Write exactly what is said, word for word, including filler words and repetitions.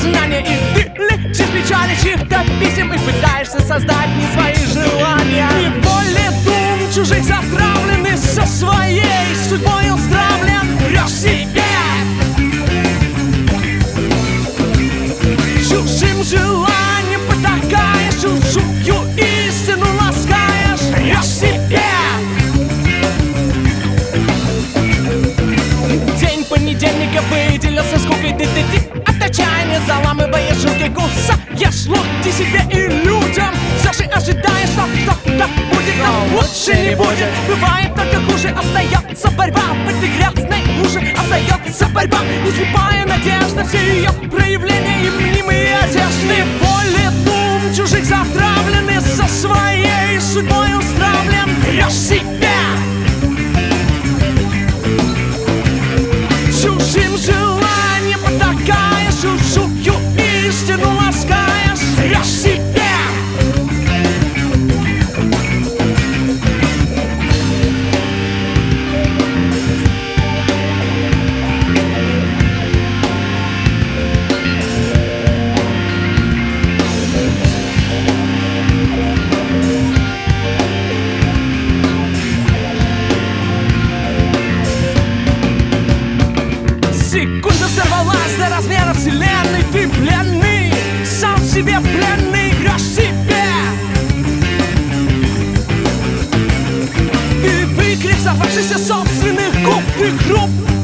сознания. И ты летишь печали чьих-то писем и пытаешься создать не свои желания. Неволе дум чужих затравлены, со своей судьбой устравлен. Врешь себе чужим желанием, потакаешь, чужую истину ласкаешь. Врешь себе. День понедельника выделился скукой, ты-ты-ты от отчаяния заламываешь руки, кусаешь локти себе и людям. Все же ожидаешь, что что-то будет, но лучше не будет. Бывает только хуже, остается борьба в этой грязной луже. Остается борьба и слепая надежда, все ее проявления и мнимые одежды. Воля дум чужих затравлены, со своей судьбой устравлен. Врешь себе чужим желанием, потакаешь, чужую истину ласкаешь. Врешь себе. Секунда сорвалась до размера вселенной. Ты пленный, сам себе пленный. Врешь себе. Ты выкрик сорвавшийся собственных губ. Ты груб